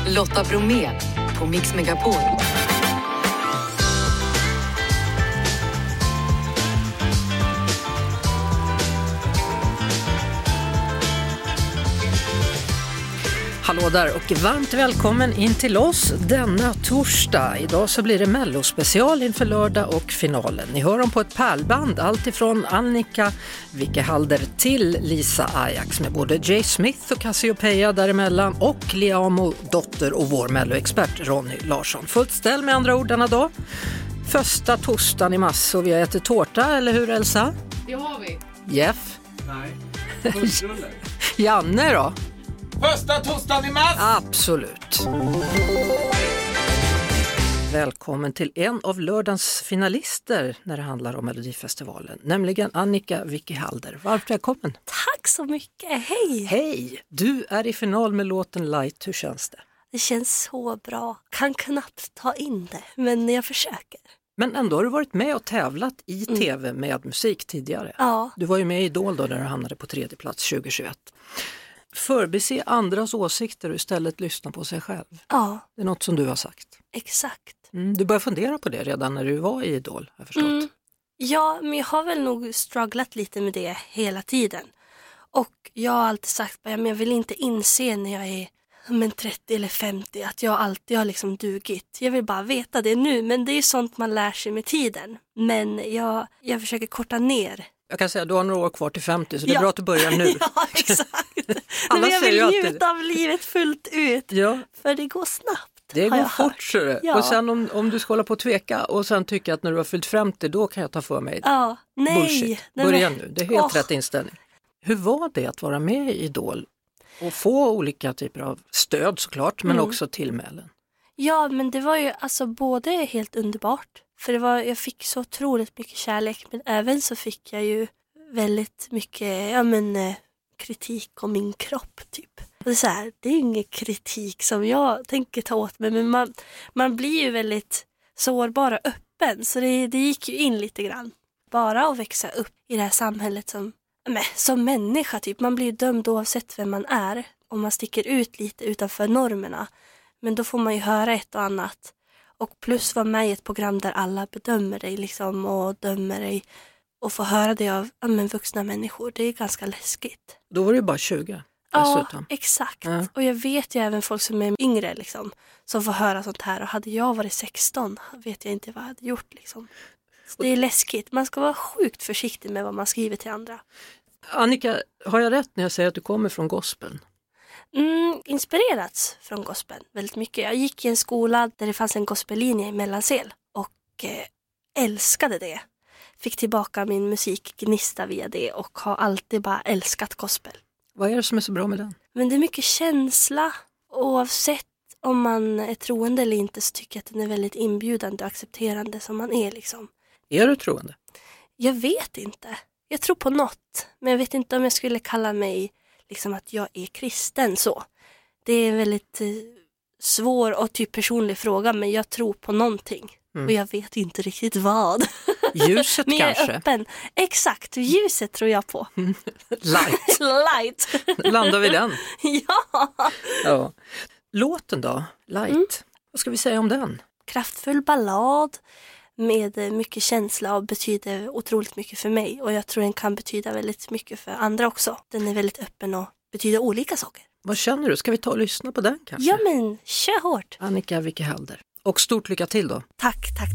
Lotta Bromé på Mix Megapol. Hallå där och varmt välkommen in till oss denna torsdag. Idag så blir det Mello-special inför lördag och finalen. Ni hör dem på ett pärlband, allt ifrån Annika Wickehalder till Lisa Ajax med både Jay Smith och Cassiopeia däremellan och Liamo Dotter och vår Mello-expert Ronny Larsson. Fullt ställ med andra ord denna dag. Första torsdagen i mars och vi har ätit tårta, eller hur Elsa? Det har vi. Jeff? Nej. Bussrulle. Janne då? Första torsdagen i mars! Absolut. Välkommen till en av lördagens finalister när det handlar om Melodifestivalen, nämligen Annika Wickehalder. Varmt välkommen. Tack så mycket, hej! Hej! Du är i final med låten Light, hur känns det? Det känns så bra, kan knappt ta in det, men jag försöker. Men ändå har du varit med och tävlat i tv med musik tidigare. Ja. Du var ju med i Idol då när du hamnade på 3:e plats 2021. Förbise andras åsikter och istället lyssna på sig själv. Ja. Det är något som du har sagt. Exakt. Du började fundera på det redan när du var i Idol, har jag förstått. Ja, men jag har väl nog strugglat lite med det hela tiden. Och jag har alltid sagt att jag vill inte inse när jag är 30 eller 50 att jag alltid har liksom dugit. Jag vill bara veta det nu, men det är sånt man lär sig med tiden. Men jag försöker korta ner. Jag kan säga att du har några år kvar till 50 så det är bra att du börjar nu. Ja, exakt. Men jag vill njuta av livet fullt ut. Ja. För det går snabbt. Det går fort så det. Ja. Och sen om du ska hålla på att tveka och sen tycka att när du har fyllt 50 då kan jag ta för mig. Ja, nej. Bullshit. Börja nu, det är helt rätt inställning. Hur var det att vara med i Idol och få olika typer av stöd såklart men också tillmälen? Ja, men det var ju alltså både helt underbart. För jag fick så otroligt mycket kärlek, men även så fick jag ju väldigt mycket kritik om min kropp typ. Och det är ju ingen kritik som jag tänker ta åt mig, men man blir ju väldigt sårbar och öppen, så det gick ju in lite grann. Bara att växa upp i det här samhället som människa typ, man blir ju dömd oavsett vem man är, om man sticker ut lite utanför normerna. Men då får man ju höra ett och annat. Och plus vara med i ett program där alla bedömer dig liksom, och dömer dig. Och få höra det av vuxna människor. Det är ganska läskigt. Då var det ju bara 20. Ja, exakt. Ja. Och jag vet ju även folk som är yngre liksom, som får höra sånt här. Och hade jag varit 16 vet jag inte vad jag hade gjort. Liksom. Så det är läskigt. Man ska vara sjukt försiktig med vad man skriver till andra. Annika, har jag rätt när jag säger att du kommer från gospeln? Inspirerats från gospeln väldigt mycket. Jag gick i en skola där det fanns en gospellinje i Mellansel och älskade det. Fick tillbaka min musikgnista via det och har alltid bara älskat gospel. Vad är det som är så bra med den? Men det är mycket känsla. Oavsett om man är troende eller inte så tycker jag att den är väldigt inbjudande och accepterande som man är liksom. Är du troende? Jag vet inte. Jag tror på något. Men jag vet inte om jag skulle kalla mig liksom att jag är kristen så. Det är en väldigt svår och typ personlig fråga, men jag tror på någonting. Och jag vet inte riktigt vad. Ljuset men jag kanske? Är öppen. Exakt, ljuset tror jag på. Light. Light. Landar vi den? Ja. Låten då? Light. Vad ska vi säga om den? Kraftfull ballad med mycket känsla och betyder otroligt mycket för mig. Och jag tror den kan betyda väldigt mycket för andra också. Den är väldigt öppen och betyder olika saker. Vad känner du? Ska vi ta och lyssna på den kanske? Ja men, kör hårt. Annika Wickehalder. Och stort lycka till då. Tack.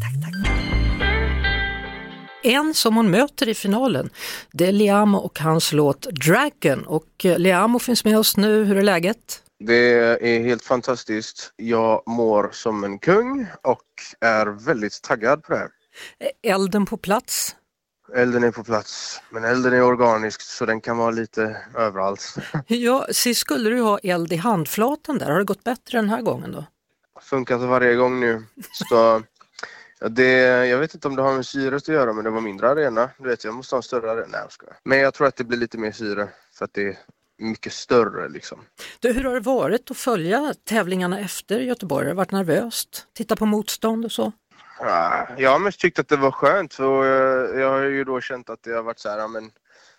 En som hon möter i finalen, det är Liamo och hans låt Dragon. Och Liamo finns med oss nu. Hur är läget? Det är helt fantastiskt. Jag mår som en kung och är väldigt taggad på det här. Elden på plats? Elden är på plats, men elden är organisk så den kan vara lite överallt. Ja, så skulle du ha eld i handflatan där. Har det gått bättre den här gången då? Funkar så varje gång nu. Så jag vet inte om det har med syret att göra, men det var mindre arena. Du vet, jag måste ha en större arena. Nej, jag skojar. Men jag tror att det blir lite mer syre för att det är mycket större liksom. Hur har det varit att följa tävlingarna efter Göteborg? Har det varit nervöst? Titta på motstånd och så? Jag har mest tyckt att det var skönt, för jag har ju då känt att det har varit så här, men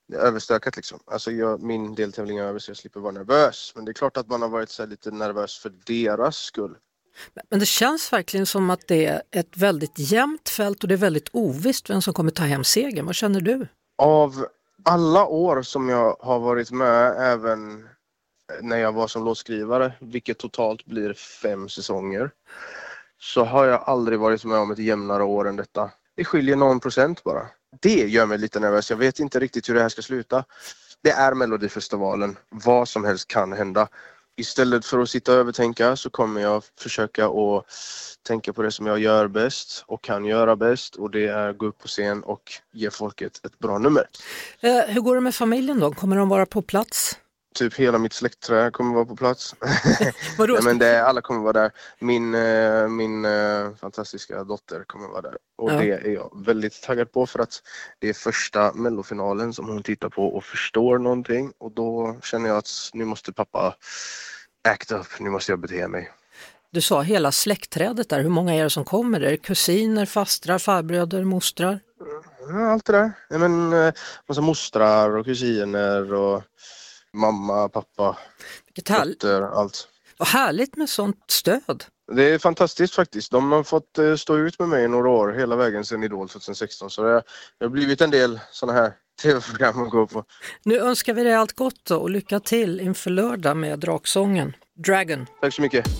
överstökat liksom. Alltså min deltävling är över så jag slipper vara nervös. Men det är klart att man har varit så här lite nervös för deras skull. Men det känns verkligen som att det är ett väldigt jämnt fält och det är väldigt ovisst vem som kommer ta hem segern. Vad känner du? Av alla år som jag har varit med, även när jag var som låtskrivare, vilket totalt blir 5 säsonger, så har jag aldrig varit med om ett jämnare år än detta. Det skiljer någon procent bara. Det gör mig lite nervös. Jag vet inte riktigt hur det här ska sluta. Det är Melodifestivalen. Vad som helst kan hända. Istället för att sitta och övertänka så kommer jag försöka att tänka på det som jag gör bäst och kan göra bäst. Och det är att gå upp på scen och ge folket ett bra nummer. Hur går det med familjen då? Kommer de vara på plats? Typ hela mitt släktträd kommer vara på plats. Vadå? Nej, men alla kommer vara där. Min fantastiska dotter kommer vara där. Och det är jag väldigt taggad på, för att det är första mellofinalen som hon tittar på och förstår någonting. Och då känner jag att nu måste pappa act up, nu måste jag bete mig. Du sa hela släktträdet där. Hur många är det som kommer? Är det kusiner, fastrar, farbröder, mostrar? Allt det där. Ja, men massa mostrar och kusiner och mamma, pappa, dotter, allt. Vad härligt med sånt stöd. Det är fantastiskt faktiskt. De har fått stå ut med mig i några år, hela vägen sedan Idol 2016. Så det har blivit en del sådana här tv-program att gå på. Nu önskar vi dig allt gott då, och lycka till inför lördag med draksången Dragon. Tack så mycket.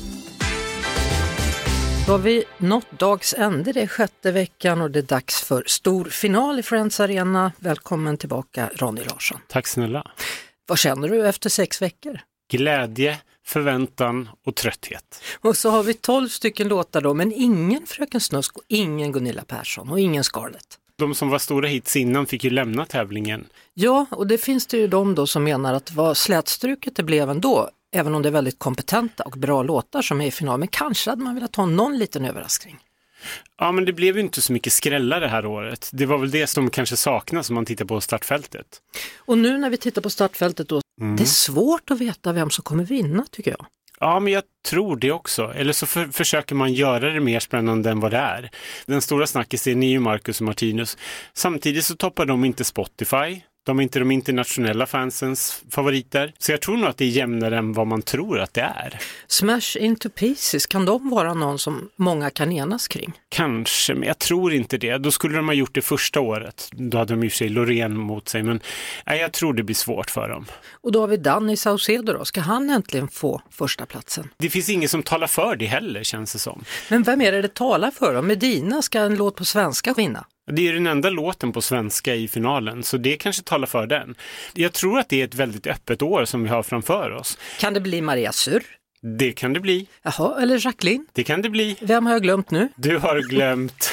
Då har vi nått dags ände, det är 6:e veckan och det är dags för stor final i Friends Arena. Välkommen tillbaka Ronny Larsson. Tack snälla. Vad känner du efter 6 veckor? Glädje, förväntan och trötthet. Och så har vi 12 stycken låtar då, men ingen Fröken Snusk och ingen Gunilla Persson och ingen Scarlett. De som var stora hits innan fick ju lämna tävlingen. Ja, och det finns det ju de då som menar att vad slätstruket det blev ändå, även om det är väldigt kompetenta och bra låtar som är i final, men kanske hade man velat ha någon liten överraskning. Ja, men det blev ju inte så mycket skrällar det här året. Det var väl det som kanske saknas om man tittar på startfältet. Och nu när vi tittar på startfältet då, det är svårt att veta vem som kommer vinna tycker jag. Ja, men jag tror det också. Eller så försöker man göra det mer spännande än vad det är. Den stora snackisen är ju Marcus och Martinus. Samtidigt så toppar de inte Spotify. De är inte de internationella fansens favoriter. Så jag tror nog att det är jämnare än vad man tror att det är. Smash Into Pieces, kan de vara någon som många kan enas kring? Kanske, men jag tror inte det. Då skulle de ha gjort det första året. Då hade de ju sig Loreen mot sig. Men jag tror det blir svårt för dem. Och då har vi Danny Saucedo då. Ska han äntligen få första platsen? Det finns ingen som talar för det heller, känns det som. Men vem är det talar för då? Medina, ska en låt på svenska vinna? Det är den enda låten på svenska i finalen, så det kanske talar för den. Jag tror att det är ett väldigt öppet år som vi har framför oss. Kan det bli Maria Sur? Det kan det bli. Jaha, eller Jacqueline? Det kan det bli. Vem har jag glömt nu? Du har glömt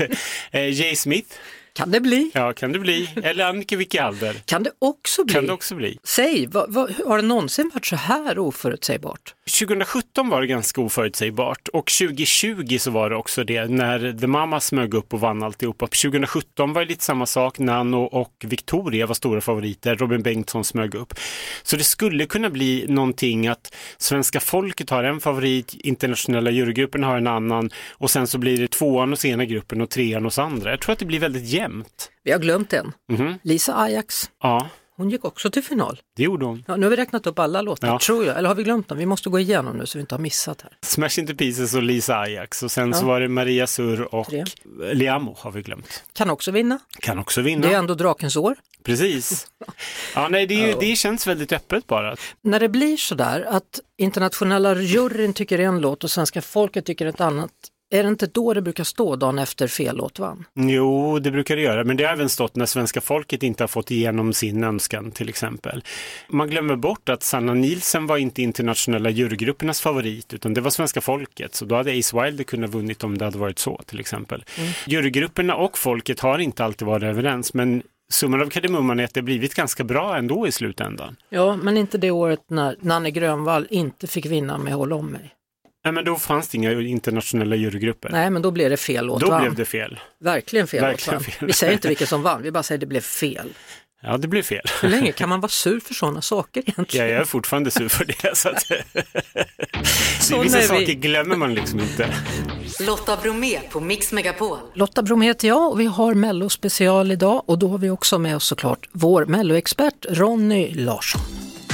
Jay Smith. Kan det bli? Ja, kan det bli. Eller Annike Wicke-Alder. Kan det också bli? Kan det också bli. Säg, har det någonsin varit så här oförutsägbart? 2017 var det ganska oförutsägbart och 2020 så var det också det när The Mamas smög upp och vann alltihopa. 2017 var det lite samma sak, Nano och Victoria var stora favoriter, Robin Bengtsson smög upp. Så det skulle kunna bli någonting att svenska folket har en favorit, internationella jurygruppen har en annan och sen så blir det 2:an hos ena gruppen och 3:an hos andra. Jag tror att det blir väldigt jämnt. Vi har glömt en. Lisa Ajax. Ja. Hon gick också till final. Det gjorde hon. Ja, nu har vi räknat upp alla låtar, tror jag. Eller har vi glömt dem? Vi måste gå igenom nu så vi inte har missat här. Smash Into Pieces och Lisa Ajax. Och sen så var det Maria Sur och 3. Liamo har vi glömt. Kan också vinna. Kan också vinna. Det är ändå drakens år. Precis. Ja, nej, det känns väldigt öppet bara. När det blir så där att internationella juryn tycker en låt och svenska folket tycker ett annat, är det inte då det brukar stå dagen efter fel låt vann? Jo, det brukar det göra. Men det har även stått när svenska folket inte har fått igenom sin önskan till exempel. Man glömmer bort att Sanna Nielsen var inte internationella jurygruppernas favorit utan det var svenska folket. Så då hade Ace Wilder kunnat vunnit om det hade varit så till exempel. Jurygrupperna och folket har inte alltid varit överens, men summan av kardemumman är att det blivit ganska bra ändå i slutändan. Ja, men inte det året när Nanne Grönvall inte fick vinna med Håll om mig. Nej, men då fanns det inga internationella jurygrupper. Nej, men då blev det fel låt. Då blev det fel. Verkligen fel. Vi säger inte vilken som vann, vi bara säger att det blev fel. Ja, det blir fel. Hur länge kan man vara sur för sådana saker egentligen? Ja, jag är fortfarande sur för det. Så att Så vissa när saker glömmer man liksom inte. Lotta Bromé på Mix Megapol. Lotta Bromé heter jag och vi har Mello special idag och då har vi också med oss såklart vår Mello-expert Ronny Larsson.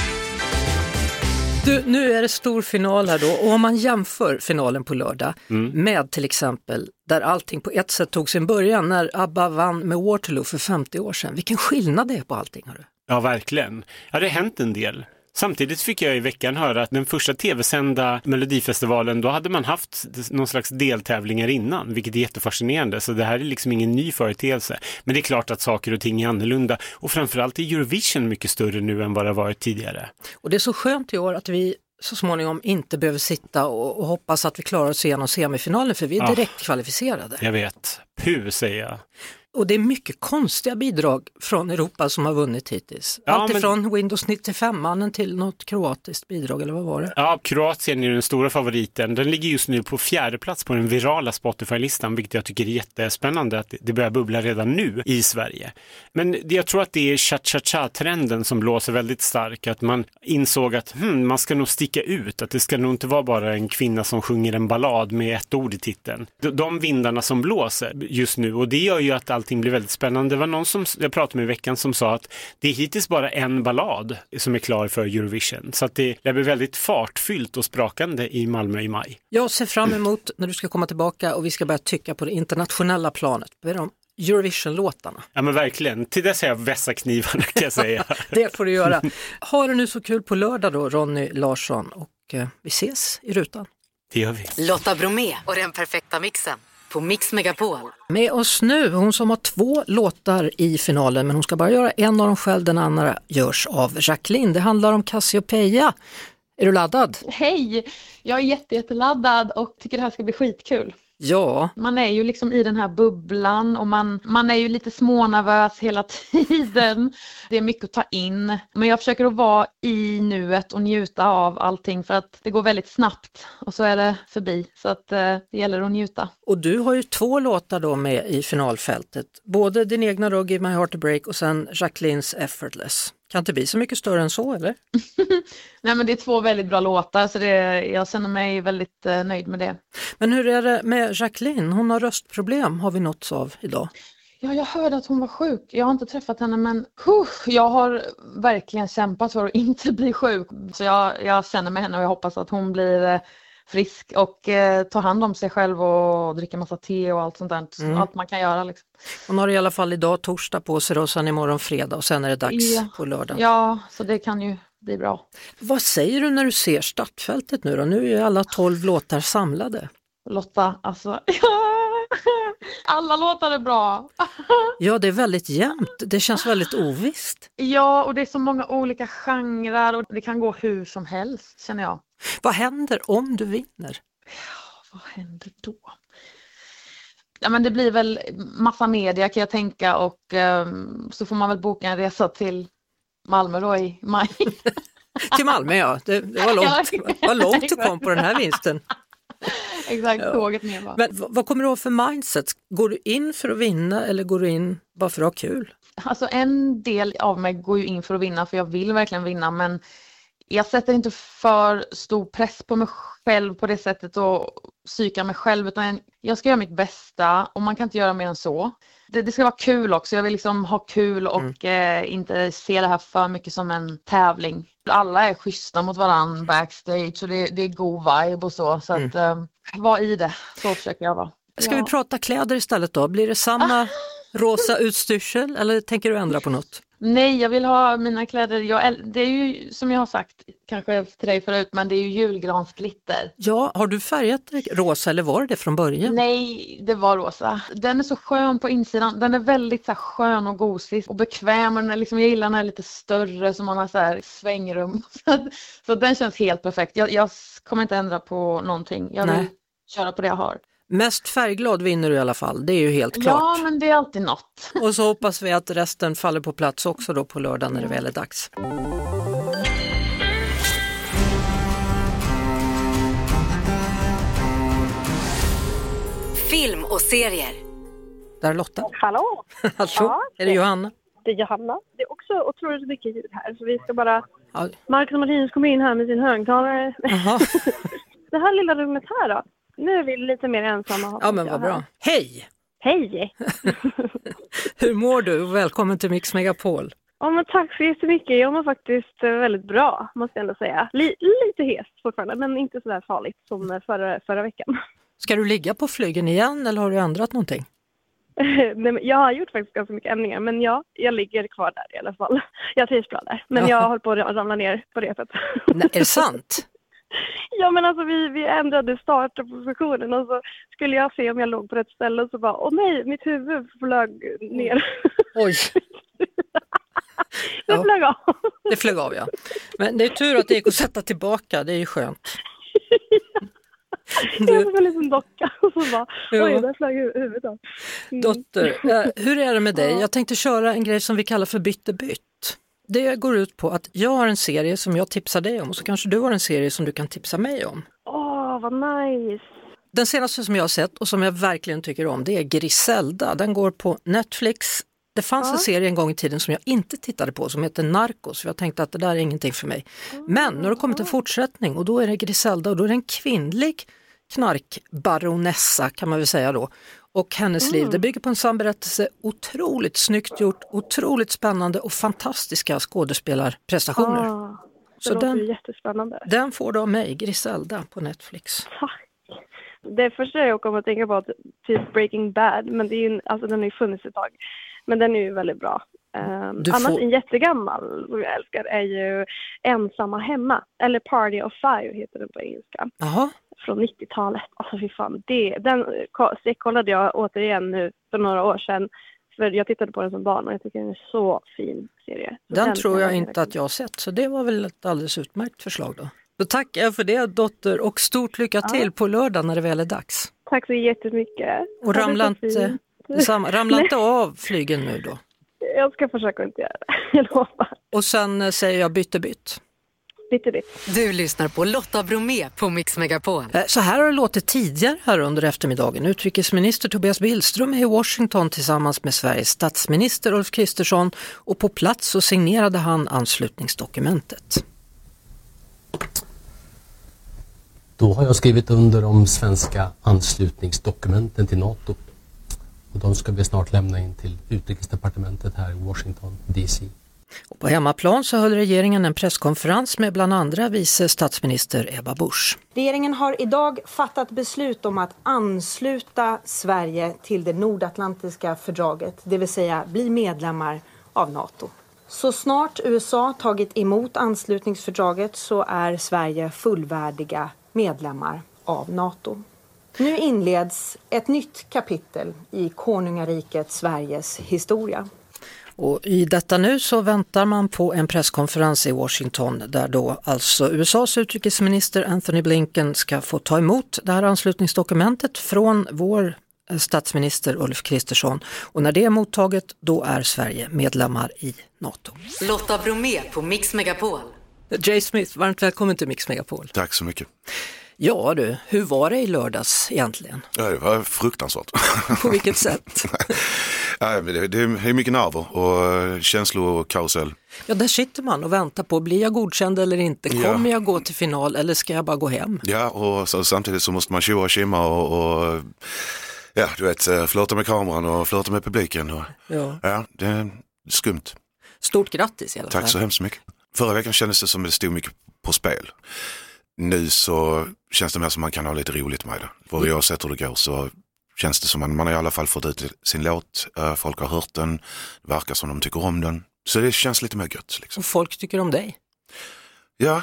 Du, nu är det stor final här då och om man jämför finalen på lördag med till exempel där allting på ett sätt tog sin början när ABBA vann med Waterloo för 50 år sedan. Vilken skillnad det är på allting, har du? Ja, verkligen. Ja, det har hänt en del. Samtidigt fick jag i veckan höra att den första tv-sända Melodifestivalen, då hade man haft någon slags deltävlingar innan, vilket är jättefascinerande. Så det här är liksom ingen ny företeelse. Men det är klart att saker och ting är annorlunda. Och framförallt är Eurovision mycket större nu än vad det har varit tidigare. Och det är så skönt i år att vi så småningom inte behöver sitta och hoppas att vi klarar oss igenom semifinalen, för vi är direkt kvalificerade. Jag vet. Puh, säger jag. Och det är mycket konstiga bidrag från Europa som har vunnit hittills. Alltifrån Windows 95-mannen till något kroatiskt bidrag, eller vad var det? Ja, Kroatien är den stora favoriten. Den ligger just nu på 4:e plats på den virala Spotify-listan, vilket jag tycker är jättespännande att det börjar bubbla redan nu i Sverige. Men jag tror att det är cha-cha-cha-trenden som blåser väldigt starkt. Att man insåg att man ska nog sticka ut. Att det ska nog inte vara bara en kvinna som sjunger en ballad med ett ord i titeln. De vindarna som blåser just nu, och det gör ju att allting blir väldigt spännande. Det var någon som jag pratade med i veckan som sa att det är hittills bara en ballad som är klar för Eurovision. Så att det blir väldigt fartfyllt och sprakande i Malmö i maj. Jag ser fram emot när du ska komma tillbaka och vi ska börja tycka på det internationella planet. Vad är de Eurovision-låtarna? Ja, men verkligen. Till dess har jag vässa knivarna, kan jag säga. Det får du göra. Har du nu så kul på lördag då, Ronny Larsson, och vi ses i rutan. Det gör vi. Lotta Bromé och den perfekta mixen på Mix Megapol. Med oss nu, hon som har 2 låtar i finalen, men hon ska bara göra en av dem själv, den andra görs av Jacqueline. Det handlar om Cassiopeia. Är du laddad? Hej! Jag är jätteladdad och tycker det här ska bli skitkul. Ja. Man är ju liksom i den här bubblan och man är ju lite smånervös hela tiden. Det är mycket att ta in. Men jag försöker att vara i nuet och njuta av allting, för att det går väldigt snabbt och så är det förbi. Så att det gäller att njuta. Och du har ju 2 låtar då med i finalfältet. Både din egna då, Give My Heart a Break, och sen Jacquelines Effortless. Kan det bli så mycket större än så, eller? Nej, men det är 2 väldigt bra låtar, så jag känner mig väldigt nöjd med det. Men hur är det med Jacqueline? Hon har röstproblem, har vi nåtts av idag. Ja, jag hörde att hon var sjuk. Jag har inte träffat henne, men jag har verkligen kämpat för att inte bli sjuk. Så jag känner med henne och jag hoppas att hon blir frisk och tar hand om sig själv och dricker massa te och allt sånt där. Allt man kan göra liksom. Hon har i alla fall idag torsdag på sig och sen imorgon fredag och sen är det dags på lördag. Ja, så det kan ju bli bra. Vad säger du när du ser startfältet nu då? Nu är alla 12 låtar samlade. Lotta, alltså... Alla låtar är bra. Ja, det är väldigt jämnt. Det känns väldigt ovisst. Ja, och det är så många olika genrer och det kan gå hur som helst, känner jag. Vad händer om du vinner? Ja, vad händer då? Ja, men det blir väl massa media, kan jag tänka, och så får man väl boka en resa till Malmö då i maj. Till Malmö, ja. Det var långt du kom på den här vinsten. Exakt, tåget med. Men vad kommer du ha för mindset? Går du in för att vinna eller går du in bara för att ha kul? Alltså en del av mig går ju in för att vinna, för jag vill verkligen vinna, men jag sätter inte för stor press på mig själv på det sättet och psykar mig själv, utan jag ska göra mitt bästa och man kan inte göra mer än så. Det ska vara kul också, jag vill liksom ha kul och inte se det här för mycket som en tävling. Alla är schyssta mot varandra backstage och det är god vibe och så att var i det, så försöker jag vara. Ska vi prata kläder istället då? Blir det samma rosa utstyrsel eller tänker du ändra på något? Nej, jag vill ha mina kläder. Det är ju som jag har sagt kanske till dig förut, men det är ju julgransglitter. Ja, har du färgat rosa eller var det från början? Nej, det var rosa. Den är så skön på insidan. Den är väldigt så här, skön och gosig och bekväm. Och den är liksom, jag gillar den här lite större som man har så här svängrum. Så den känns helt perfekt. Jag kommer inte ändra på någonting. Jag vill köra på det jag har. Mest färgglad vinner du i alla fall, det är ju helt klart. Ja, men det är alltid något. Och så hoppas vi att resten faller på plats också då på lördag när det väl är dags. Film och serier. Där är Lotta. Hallå? Hallå, är det Johanna? heter Johanna. Det är också otroligt mycket ljud här. Så vi ska bara... Ja. Marcus och Martinus kommer in här med sin högtalare. Aha. Det här lilla rummet här då. Nu är vi lite mer ensamma. Ja, men vad bra. Hej! Hej! Hur mår du? Välkommen till Mix Megapol. Ja, men tack så jättemycket. Jag mår faktiskt väldigt bra, måste jag ändå säga. Lite hes fortfarande, men inte så där farligt som förra veckan. Ska du ligga på flygen igen eller har du ändrat någonting? Nej, men jag har gjort faktiskt ganska mycket ändringar, men ja, jag ligger kvar där i alla fall. Jag trivs bra där, men jag håller på att ramla ner på repet. Nej, är det sant? Ja, men alltså vi ändrade startpositionen och så skulle jag se om jag låg på rätt ställe och så bara, åh nej, mitt huvud flög ner. Oj. Det flög av. Det flög av, ja. Men det är tur att det gick att sätta tillbaka, det är ju skönt. Jag var en liten docka och så bara, oj, där flög huvudet av. Dotter, hur är det med dig? Jag tänkte köra en grej som vi kallar för bytt. Det går ut på att jag har en serie som jag tipsar dig om och så kanske du har en serie som du kan tipsa mig om. Vad nice. Den senaste som jag har sett och som jag verkligen tycker om, det är Griselda. Den går på Netflix. Det fanns en serie en gång i tiden som jag inte tittade på som heter Narcos. Jag tänkte att det där är ingenting för mig. Men nu har det kommit en fortsättning och då är det Griselda och då är det en kvinnlig knarkbaronessa kan man väl säga då. Och hennes liv, det bygger på en sann berättelse, otroligt snyggt gjort, otroligt spännande och fantastiska skådespelarprestationer. Det låter jättespännande. Den får du av mig, Griselda på Netflix. Tack. Det första jag kommer att tänka på är typ Breaking Bad, men det är ju, alltså den har ju funnits ett tag. Men den är ju väldigt bra. Annars en jättegammal som jag älskar är ju Ensamma hemma. Eller Party of Five heter den på engelska. Aha. Från 90-talet. Alltså fy fan. Den kollade jag återigen nu för några år sedan. För jag tittade på den som barn och jag tycker den är så fin serie. Så den tror jag inte att jag har sett. Så det var väl ett alldeles utmärkt förslag då. Då tackar jag för det, dotter. Och stort lycka till på lördag när det väl är dags. Tack så jättemycket. Och ramla inte av flygen nu då. Jag ska försöka inte göra det. Jag lovar. Och sen säger jag bytt. Du lyssnar på Lotta Bromé på Mix Megapol. Så här har det låtit tidigare här under eftermiddagen. Utrikesminister Tobias Billström är i Washington tillsammans med Sveriges statsminister Ulf Kristersson och på plats så signerade han anslutningsdokumentet. Då har jag skrivit under de svenska anslutningsdokumenten till NATO. Och de ska vi snart lämna in till utrikesdepartementet här i Washington DC. Och på hemmaplan så höll regeringen en presskonferens med bland andra vice statsminister Ebba Busch. Regeringen har idag fattat beslut om att ansluta Sverige till det nordatlantiska fördraget, det vill säga bli medlemmar av NATO. Så snart USA tagit emot anslutningsfördraget så är Sverige fullvärdiga medlemmar av NATO. Nu inleds ett nytt kapitel i konungariket Sveriges historia. Och i detta nu så väntar man på en presskonferens i Washington där då alltså USAs utrikesminister Anthony Blinken ska få ta emot det här anslutningsdokumentet från vår statsminister Ulf Kristersson. Och när det är mottaget då är Sverige medlemmar i NATO. Lotta Bromé på Mix Megapol. Jay Smith, varmt välkommen till Mix Megapol. Tack så mycket. Ja du, hur var det i lördags egentligen? Ja, det var fruktansvärt. På vilket sätt? Ja, det är mycket nerver och känslokarusell. Ja, där sitter man och väntar på, blir jag godkänd eller inte? Kommer jag gå till final eller ska jag bara gå hem? Ja, och så, samtidigt så måste man tjoa och kimma och ja, du vet, flirta med kameran och flirta med publiken. Och, ja, det är skumt. Stort grattis i alla fall. Tack så hemskt mycket. Förra veckan kändes det som det stod mycket på spel. Nu så känns det mer som man kan ha lite roligt med det. Vad jag sett hur det går så känns det som man har i alla fall fått ut sin låt. Folk har hört den, det verkar som de tycker om den. Så det känns lite mer gött. Liksom. Och folk tycker om dig? Ja,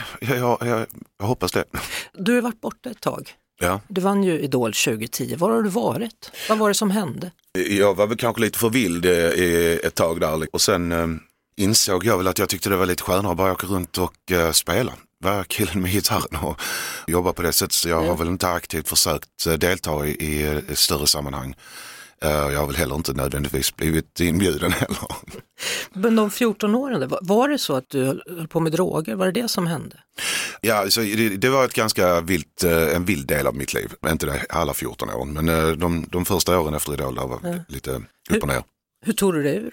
jag hoppas det. Du har varit borta ett tag. Ja. Du vann ju Idol 2010. Var har du varit? Vad var det som hände? Jag var väl kanske lite för vild ett tag där. Och sen insåg jag väl att jag tyckte det var lite skönare att bara åka runt och spela. Var killen med gitarren och jobba på det sättet. Så jag har väl inte aktivt försökt delta i ett större sammanhang. Jag har väl heller inte nödvändigtvis blivit inbjuden heller. Men de 14 åren, var det så att du höll på med droger? Var det som hände? Ja, alltså, det var ett ganska en vild del av mitt liv. Inte det alla 14 år, men de första åren efter Idol var lite upp och ner. Hur tog du det ur det?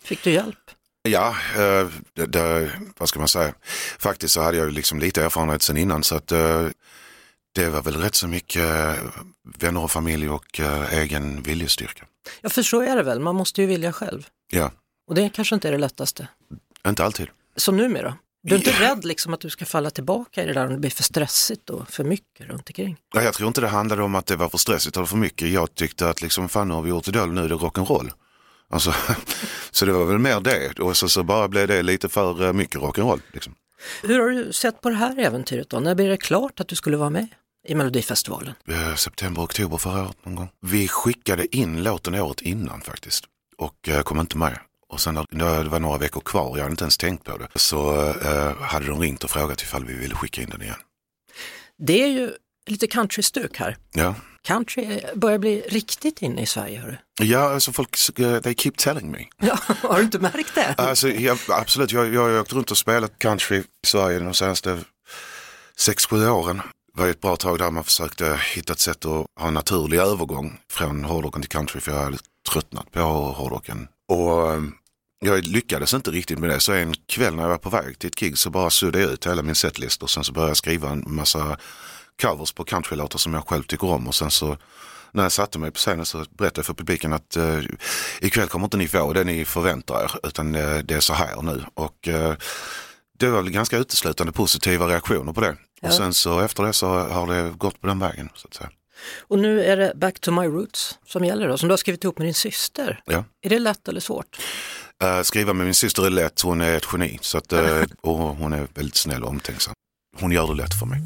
Fick du hjälp? Ja, vad ska man säga? Faktiskt så hade jag liksom lite erfarenhet sedan innan, så att det var väl rätt så mycket vänner och familj och egen viljestyrka. Ja, för så är det väl. Man måste ju vilja själv. Ja. Och det kanske inte är det lättaste. Inte alltid. Så numera? Du är inte rädd liksom att du ska falla tillbaka i det där om det blir för stressigt och för mycket runt omkring? Ja, jag tror inte det handlade om att det var för stressigt eller för mycket. Jag tyckte att liksom, fan, nu har vi gjort Idol, nu är det rock'n'roll. Alltså, så det var väl mer det. Och så bara blev det lite för mycket rock'n'roll. Liksom. Hur har du sett på det här äventyret då? När blir det klart att du skulle vara med i Melodifestivalen? September, oktober förra året någon gång. Vi skickade in låten året innan faktiskt. Och kom inte med. Och sen när det var några veckor kvar, jag hade inte ens tänkt på det, så hade de ringt och frågat ifall vi ville skicka in den igen. Det är ju lite countrystuk här. Ja. Country börjar bli riktigt inne i Sverige, hörru. Ja, alltså folk, they keep telling me. Ja, har du inte märkt det? Alltså, absolut, jag har åkt runt och spelat country i Sverige de senaste 6-7 åren. Det var ett bra tag där man försökte hitta ett sätt att ha en naturlig övergång från hårdrocken till country, för jag hade tröttnat på hårdrocken. Och jag lyckades inte riktigt med det, så en kväll när jag var på väg till ett gig så bara suddade jag ut hela min setlist och sen så började jag skriva en massa covers på countrylåtar som jag själv tycker om, och sen så när jag satte mig på scenen så berättade jag för publiken att ikväll kommer inte ni få det ni förväntar er, utan det är så här nu. Och det var väl ganska uteslutande positiva reaktioner på det. Ja. Och sen så efter det så har det gått på den vägen, så att säga. Och nu är det Back to My Roots som gäller då, som du har skrivit ihop med din syster. Ja. Är det lätt eller svårt? Skriva med min syster är lätt, hon är ett geni, så att, och hon är väldigt snäll och omtänksam. Hon gör det lätt för mig.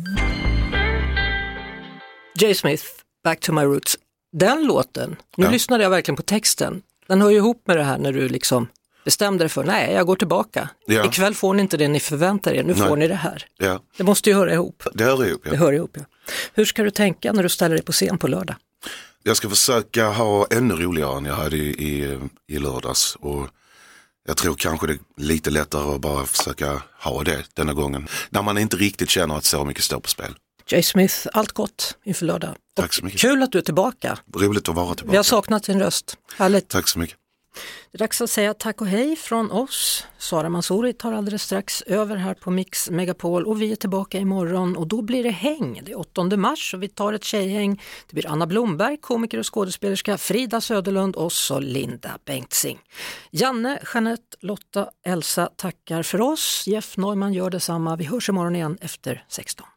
J. Smith, Back to My Roots. Den låten, nu lyssnade jag verkligen på texten. Den hör ju ihop med det här när du liksom bestämde dig för, nej, jag går tillbaka. Ja. Ikväll får ni inte det ni förväntar er, nu får ni det här. Ja. Det måste ju höra ihop. Det hör ihop, ja. Det hör ihop, ja. Hur ska du tänka när du ställer dig på scen på lördag? Jag ska försöka ha ännu roligare än jag hade i lördags, och jag tror kanske det är lite lättare att bara försöka ha det denna gången. När man inte riktigt känner att så mycket står på spel. J. Smith, allt gott inför lördag. Tack så mycket. Kul att du är tillbaka. Roligt att vara tillbaka. Vi har saknat din röst. Härligt. Tack så mycket. Det är dags att säga tack och hej från oss. Sara Mansouri tar alldeles strax över här på Mix Megapol, och vi är tillbaka imorgon, och då blir det häng. Det är 8 mars och vi tar ett tjejhäng. Det blir Anna Blomberg, komiker och skådespelerska, Frida Söderlund och så Linda Bengtzing. Janne, Jeanette, Lotta, Elsa tackar för oss. Jeff Neumann gör detsamma. Vi hörs imorgon igen efter 16.